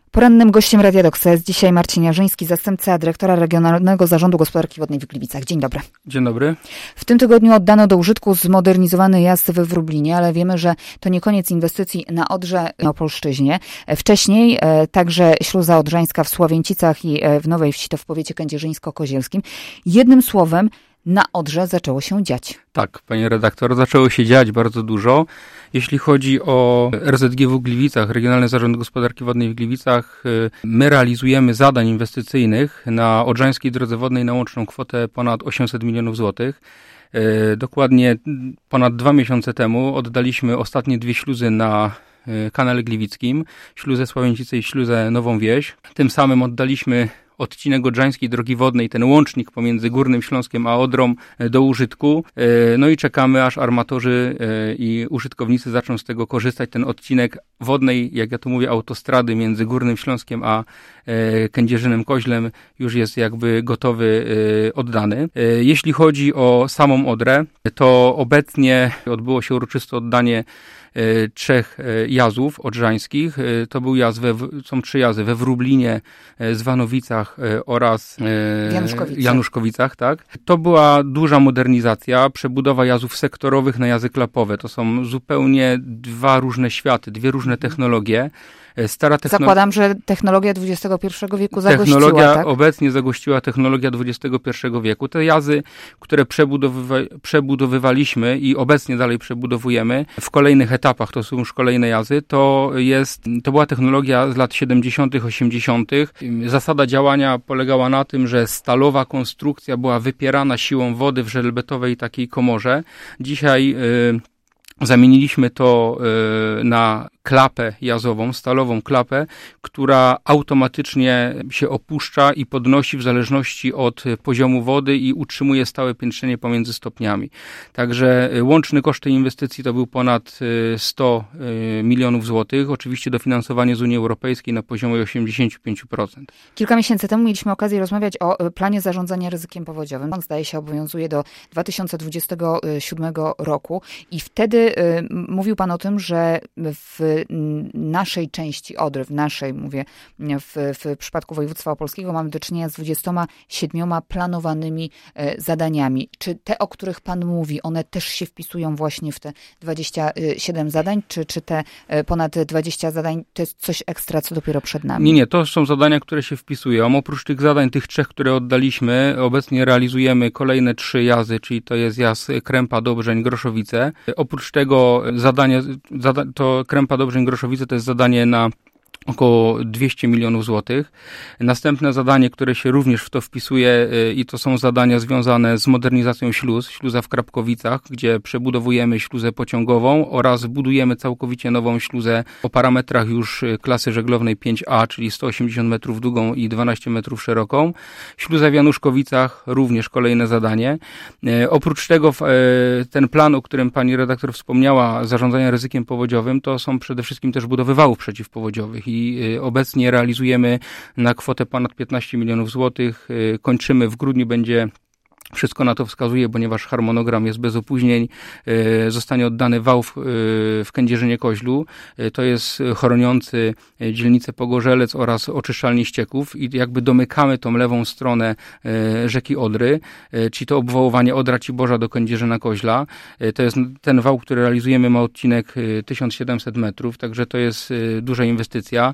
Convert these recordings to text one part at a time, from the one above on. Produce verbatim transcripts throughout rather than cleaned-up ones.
Porannym gościem Radia Doksa jest dzisiaj Marcin Jarzyński, zastępca dyrektora Regionalnego Zarządu Gospodarki Wodnej w Gliwicach. Dzień dobry. Dzień dobry. W tym tygodniu oddano do użytku zmodernizowany jazd we Wróblinie, ale wiemy, że to nie koniec inwestycji na Odrze i Opolszczyźnie. Wcześniej e, także śluza odrzańska w Sławieńcicach i e, w Nowej Wsi, to w powiecie kędzierzyńsko-kozielskim. Jednym słowem, na Odrze zaczęło się dziać. Tak, panie redaktor, zaczęło się dziać bardzo dużo. Jeśli chodzi o R Z G W Gliwicach, Regionalny Zarząd Gospodarki Wodnej w Gliwicach, my realizujemy zadań inwestycyjnych na Odrzańskiej Drodze Wodnej na łączną kwotę ponad osiemset milionów złotych. Dokładnie ponad dwa miesiące temu oddaliśmy ostatnie dwie śluzy na kanale gliwickim, śluzę Sławieńcice i śluzę Nową Wieś. Tym samym oddaliśmy odcinek Odrzańskiej Drogi Wodnej, ten łącznik pomiędzy Górnym Śląskiem a Odrą do użytku. No i czekamy, aż armatorzy i użytkownicy zaczną z tego korzystać. Ten odcinek wodnej, jak ja tu mówię, autostrady między Górnym Śląskiem a Kędzierzynem Koźlem już jest jakby gotowy, oddany. Jeśli chodzi o samą Odrę, to obecnie odbyło się uroczyste oddanie trzech jazów odrzańskich. To był jaz, we, są trzy jazy we Wróblinie, Zwanowicach oraz Januszkowice. Januszkowicach, tak. To była duża modernizacja, przebudowa jazów sektorowych na jazy klapowe. To są zupełnie dwa różne światy, dwie różne technologie. Stara techno... Zakładam, że technologia dwudziestego pierwszego wieku zagościła, Technologia tak? obecnie zagościła technologia dwudziestego pierwszego wieku. Te jazy, które przebudowywa- przebudowywaliśmy i obecnie dalej przebudowujemy w kolejnych etapach, to są już kolejne jazy, to jest, to była technologia z lat siedemdziesiątych, osiemdziesiątych. Zasada działania polegała na tym, że stalowa konstrukcja była wypierana siłą wody w żelbetowej takiej komorze. Dzisiaj yy, zamieniliśmy to yy, na klapę jazową, stalową klapę, która automatycznie się opuszcza i podnosi w zależności od poziomu wody i utrzymuje stałe piętrzenie pomiędzy stopniami. Także łączny koszt tej inwestycji to był ponad sto milionów złotych. Oczywiście dofinansowanie z Unii Europejskiej na poziomie osiemdziesiąt pięć procent. Kilka miesięcy temu mieliśmy okazję rozmawiać o planie zarządzania ryzykiem powodziowym. On, zdaje się, obowiązuje do dwa tysiące dwudziestego siódmego roku i wtedy y, mówił pan o tym, że w naszej części Odry, w naszej, mówię, w, w przypadku województwa opolskiego mamy do czynienia z dwudziestoma siedmioma planowanymi e, zadaniami. Czy te, o których pan mówi, one też się wpisują właśnie w te dwadzieścia siedem zadań, czy, czy te e, ponad dwadzieścia zadań to jest coś ekstra, co dopiero przed nami? Nie, nie, to są zadania, które się wpisują. Oprócz tych zadań, tych trzech, które oddaliśmy, obecnie realizujemy kolejne trzy jazy, czyli to jest jaz Krępa, Dobrzeń, Groszowice. Oprócz tego zadanie, zada, to Krępa, Dobrzeń, Groszowice to jest zadanie na około dwieście milionów złotych. Następne zadanie, które się również w to wpisuje i to są zadania związane z modernizacją śluz, śluza w Krapkowicach, gdzie przebudowujemy śluzę pociągową oraz budujemy całkowicie nową śluzę o parametrach już klasy żeglownej pięć A, czyli sto osiemdziesiąt metrów długą i dwanaście metrów szeroką. Śluza w Januszkowicach, również kolejne zadanie. Oprócz tego ten plan, o którym pani redaktor wspomniała, zarządzania ryzykiem powodziowym, to są przede wszystkim też budowy wałów przeciwpowodziowych. I obecnie realizujemy na kwotę ponad piętnaście milionów złotych. Kończymy w grudniu, będzie wszystko na to wskazuje, ponieważ harmonogram jest bez opóźnień. Zostanie oddany wał w, w Kędzierzynie-Koźlu. To jest chroniący dzielnicę Pogorzelec oraz oczyszczalnię ścieków i jakby domykamy tą lewą stronę rzeki Odry, czyli to obwałowanie Odra Ciborza do Kędzierzyna-Koźla. To jest ten wał, który realizujemy, ma odcinek tysiąc siedemset metrów, także to jest duża inwestycja.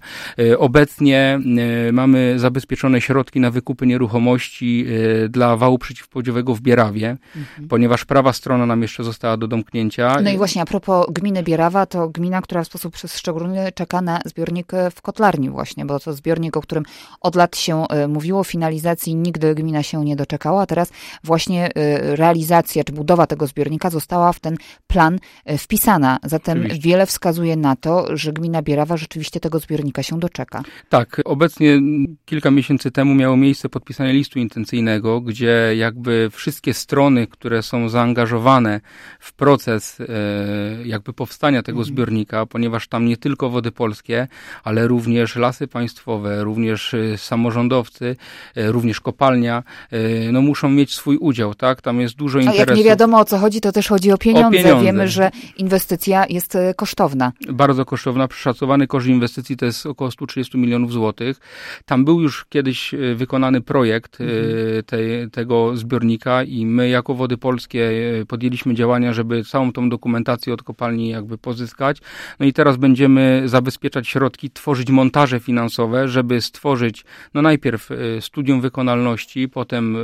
Obecnie mamy zabezpieczone środki na wykupy nieruchomości dla wału przeciwpowodziowego w Bierawie, mhm. ponieważ prawa strona nam jeszcze została do domknięcia. No i właśnie a propos gminy Bierawa, to gmina, która w sposób szczególny czeka na zbiornik w Kotlarni właśnie, bo to zbiornik, o którym od lat się mówiło, finalizacji nigdy gmina się nie doczekała, a teraz właśnie realizacja czy budowa tego zbiornika została w ten plan wpisana. Zatem Oczywiście. Wiele wskazuje na to, że gmina Bierawa rzeczywiście tego zbiornika się doczeka. Tak, obecnie kilka miesięcy temu miało miejsce podpisanie listu intencyjnego, gdzie jakby jakby wszystkie strony, które są zaangażowane w proces jakby powstania tego zbiornika, ponieważ tam nie tylko Wody Polskie, ale również Lasy Państwowe, również samorządowcy, również kopalnia, no muszą mieć swój udział, tak? Tam jest dużo interesów. A jak nie wiadomo o co chodzi, to też chodzi o pieniądze. O pieniądze. Wiemy, że inwestycja jest kosztowna. Bardzo kosztowna. Szacowany koszt inwestycji to jest około sto trzydzieści milionów złotych. Tam był już kiedyś wykonany projekt mhm. tej, tego zbiornika i my jako Wody Polskie podjęliśmy działania, żeby całą tą dokumentację od kopalni jakby pozyskać. No i teraz będziemy zabezpieczać środki, tworzyć montaże finansowe, żeby stworzyć no najpierw studium wykonalności, potem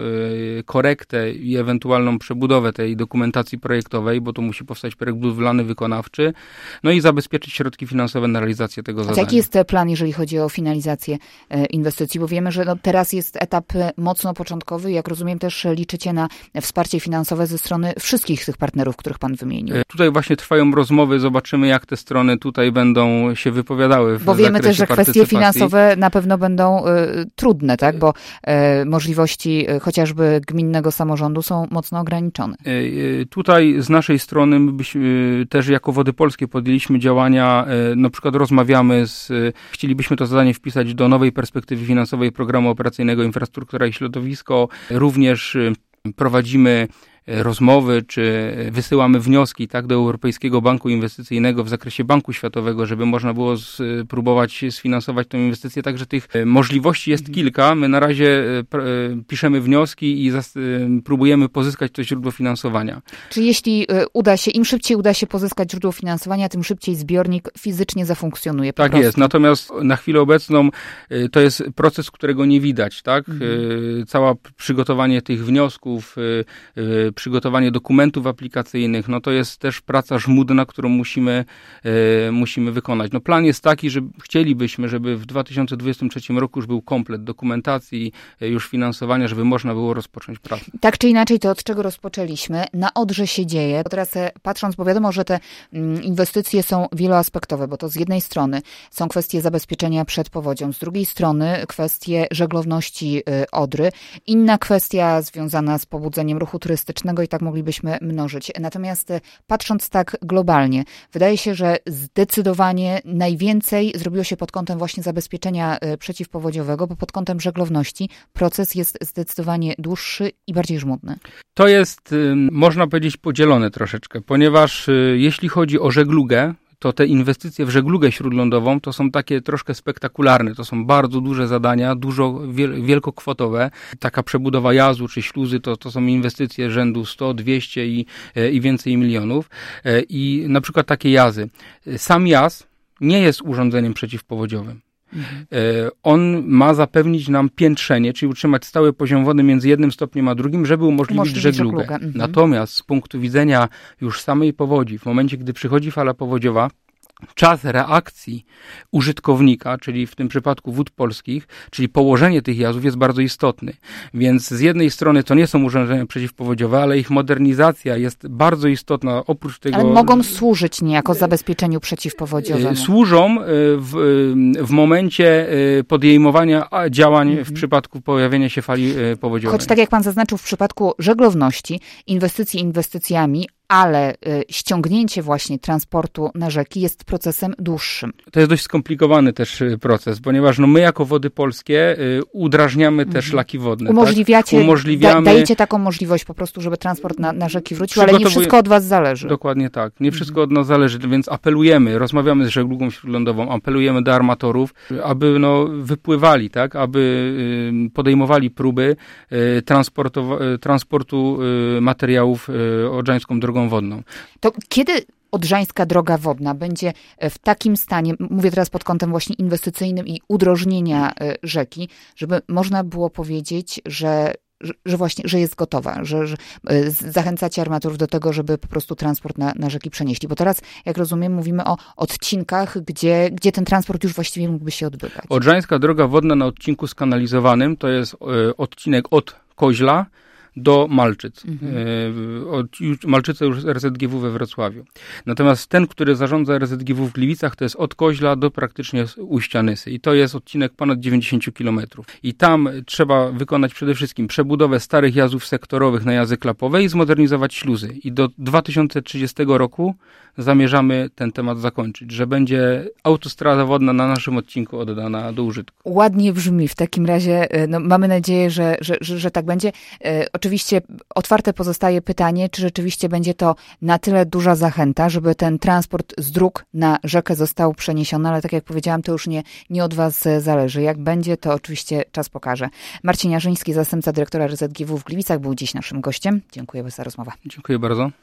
korektę i ewentualną przebudowę tej dokumentacji projektowej, bo tu musi powstać projekt budowlany, wykonawczy, no i zabezpieczyć środki finansowe na realizację tego zadania. A jaki jest plan, jeżeli chodzi o finalizację inwestycji? Bo wiemy, że no teraz jest etap mocno początkowy. Jak rozumiem, też liczycie na wsparcie finansowe ze strony wszystkich tych partnerów, których pan wymienił. Tutaj właśnie trwają rozmowy. Zobaczymy, jak te strony tutaj będą się wypowiadały w Bo wiemy też, że kwestie finansowe finansowe na pewno będą y, trudne, tak? Bo y, możliwości y, chociażby gminnego samorządu są mocno ograniczone. Y, y, tutaj z naszej strony my byśmy y, też jako Wody Polskie podjęliśmy działania, y, na przykład rozmawiamy z, y, chcielibyśmy to zadanie wpisać do nowej perspektywy finansowej programu operacyjnego Infrastruktura i Środowisko. Również y, prowadzimy rozmowy, czy wysyłamy wnioski tak, do Europejskiego Banku Inwestycyjnego w zakresie Banku Światowego, żeby można było spróbować sfinansować tę inwestycję. Także tych możliwości jest mhm. kilka. My na razie piszemy wnioski i próbujemy pozyskać to źródło finansowania. Czy jeśli uda się, im szybciej uda się pozyskać źródło finansowania, tym szybciej zbiornik fizycznie zafunkcjonuje. Po tak prostu. Jest. Natomiast na chwilę obecną to jest proces, którego nie widać. Tak? Mhm. Całe przygotowanie tych wniosków, przygotowanie dokumentów aplikacyjnych, no to jest też praca żmudna, którą musimy, e, musimy wykonać. No plan jest taki, że chcielibyśmy, żeby w dwa tysiące dwudziestym trzecim roku już był komplet dokumentacji, e, już finansowania, żeby można było rozpocząć pracę. Tak czy inaczej, to od czego rozpoczęliśmy? Na Odrze się dzieje. Teraz patrząc, bo wiadomo, że te mm, inwestycje są wieloaspektowe, bo to z jednej strony są kwestie zabezpieczenia przed powodzią, z drugiej strony kwestie żeglowności y, Odry, inna kwestia związana z pobudzeniem ruchu turystycznego, i tak moglibyśmy mnożyć. Natomiast patrząc tak globalnie, wydaje się, że zdecydowanie najwięcej zrobiło się pod kątem właśnie zabezpieczenia przeciwpowodziowego, bo pod kątem żeglowności proces jest zdecydowanie dłuższy i bardziej żmudny. To jest, można powiedzieć, podzielone troszeczkę, ponieważ jeśli chodzi o żeglugę, to te inwestycje w żeglugę śródlądową to są takie troszkę spektakularne. To są bardzo duże zadania, dużo wiel- wielkokwotowe. Taka przebudowa jazu czy śluzy to, to są inwestycje rzędu sto, dwieście i, i więcej milionów. I na przykład takie jazy. Sam jaz nie jest urządzeniem przeciwpowodziowym. Mhm. On ma zapewnić nam piętrzenie, czyli utrzymać stały poziom wody między jednym stopniem a drugim, żeby umożliwić, umożliwić żeglugę. żeglugę. Mhm. Natomiast z punktu widzenia już samej powodzi, w momencie, gdy przychodzi fala powodziowa, czas reakcji użytkownika, czyli w tym przypadku Wód Polskich, czyli położenie tych jazów jest bardzo istotny. Więc z jednej strony to nie są urządzenia przeciwpowodziowe, ale ich modernizacja jest bardzo istotna. Oprócz tego... Ale mogą służyć niejako zabezpieczeniu przeciwpowodziowemu. Służą w, w momencie podejmowania działań mhm. w przypadku pojawienia się fali powodziowej. Choć tak jak pan zaznaczył, w przypadku żeglowności, inwestycji inwestycjami, ale y, ściągnięcie właśnie transportu na rzeki jest procesem dłuższym. To jest dość skomplikowany też proces, ponieważ no my jako Wody Polskie y, udrażniamy mm. te szlaki wodne. Umożliwiacie, tak? Umożliwiamy... da, dajecie taką możliwość po prostu, żeby transport na, na rzeki wrócił, ale nie wszystko od was zależy. Dokładnie tak. Nie wszystko od nas zależy, więc apelujemy, rozmawiamy z żeglugą śródlądową, apelujemy do armatorów, aby no, wypływali, tak? Aby y, podejmowali próby y, transportu y, materiałów y, Odrzańską drogą wodną. To kiedy Odrzańska droga wodna będzie w takim stanie, mówię teraz pod kątem właśnie inwestycyjnym i udrożnienia rzeki, żeby można było powiedzieć, że że właśnie, że jest gotowa, że, że zachęcacie armatorów do tego, żeby po prostu transport na, na rzeki przenieśli. Bo teraz, jak rozumiem, mówimy o odcinkach, gdzie, gdzie ten transport już właściwie mógłby się odbywać. Odrzańska droga wodna na odcinku skanalizowanym to jest odcinek od Koźla do Malczyc. Mhm. Od, już, Malczyce już R Z G W we Wrocławiu. Natomiast ten, który zarządza R Z G W w Gliwicach, to jest od Koźla do praktycznie ujścia Nysy. I to jest odcinek ponad dziewięćdziesiąt kilometrów. I tam trzeba wykonać przede wszystkim przebudowę starych jazów sektorowych na jazy klapowe i zmodernizować śluzy. I do dwa tysiące trzydziestego roku zamierzamy ten temat zakończyć, że będzie autostrada wodna na naszym odcinku oddana do użytku. Ładnie brzmi. W takim razie no, mamy nadzieję, że, że, że, że tak będzie. E, oczywiście otwarte pozostaje pytanie, czy rzeczywiście będzie to na tyle duża zachęta, żeby ten transport z dróg na rzekę został przeniesiony, ale tak jak powiedziałam, to już nie, nie od was zależy. Jak będzie, to oczywiście czas pokaże. Marcin Jarzyński, zastępca dyrektora R Z G W w Gliwicach, był dziś naszym gościem. Dziękuję za rozmowę. Dziękuję bardzo.